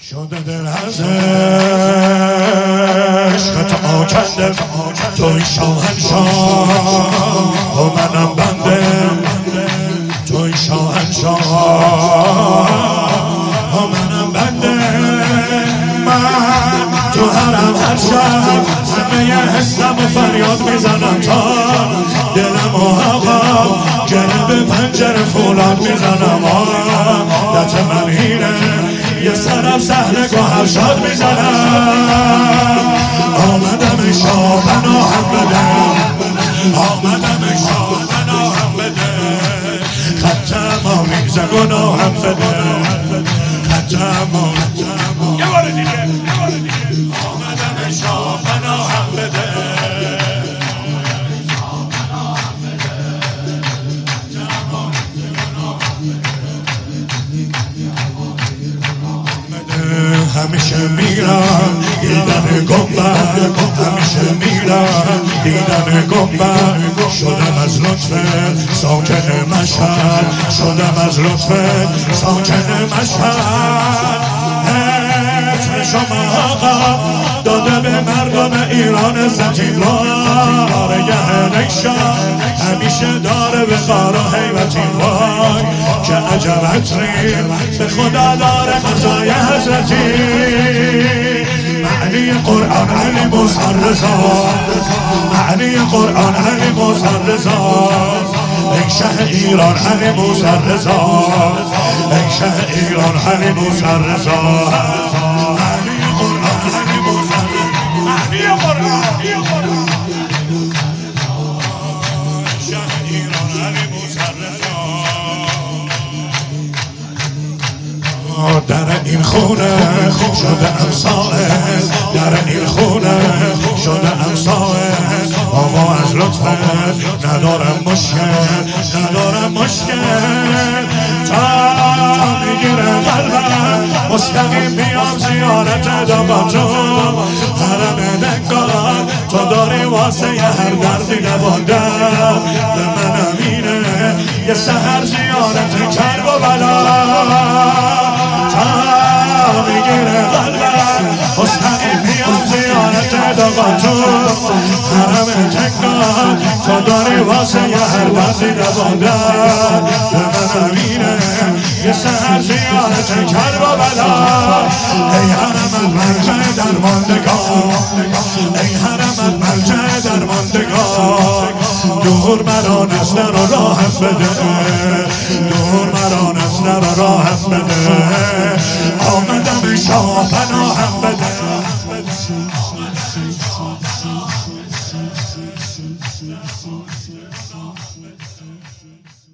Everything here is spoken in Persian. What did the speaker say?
شده دل از عشق تو آکنده، توی شاهنشاه و منم بنده، توی شاهنشاه و منم بنده. من تو حرم هر شب همه حسم و فریاد میزنم تا دلم و آقا گره به پنجره فولاد میزنم. دت من هینه یه سرم سهل گوهر شاد میزنم. آمدم شاه پناهم بده، آمدم شاه پناهم بده، خطم آمیزه گناهم بده، خطم یه بار دیگه آمدم شاه پناهم بده. همیشه میرم دیدن گنبد، همیشه میرم دیدن گنبد. شدم از لطفت ساکن مشهد، شدم از لطفت ساکن مشهد. عطر شما آقا داده به مردم ایران زمین بارگه نیشان همیشه داره به قار و حیبت این وای که عجب عطری به خدا داره قضای حضرتی. معنی قرآن علی موسی رضا، معنی قرآن علی موسی رضا. ای شه ایران علی موسی رضا، ای شه ایران علی موسی رضا. معنی قرآن علی موسی رضا، معنی قرآن شه ایران علی موسی رضا. در این خونه شده امسائل، در این خونه شده امسائل. آقا از لطفت ندارم مشکل، ندارم مشکل. تا میگیره قلبم مستقیم بیام زیارت داغاتو. حرم نگار تو داری واسه یه هر دردی نبادم. به منم اینه یه سهر زیارت کرب و بلا. تا میگیره قلبم مستقیم بیام زیارت داغاتو. حرم تکان تو داری واسه یه هر دردی نبادم. به منم اینه یه سهر زیارت کرب و بلا. ای حرم مرجع درماندگان، ای حرم مرجع درماندگان. دور مرا نزد رو راهم بده، دور مرا نزد رو راهم بده. آمدم شاه پناهم بده.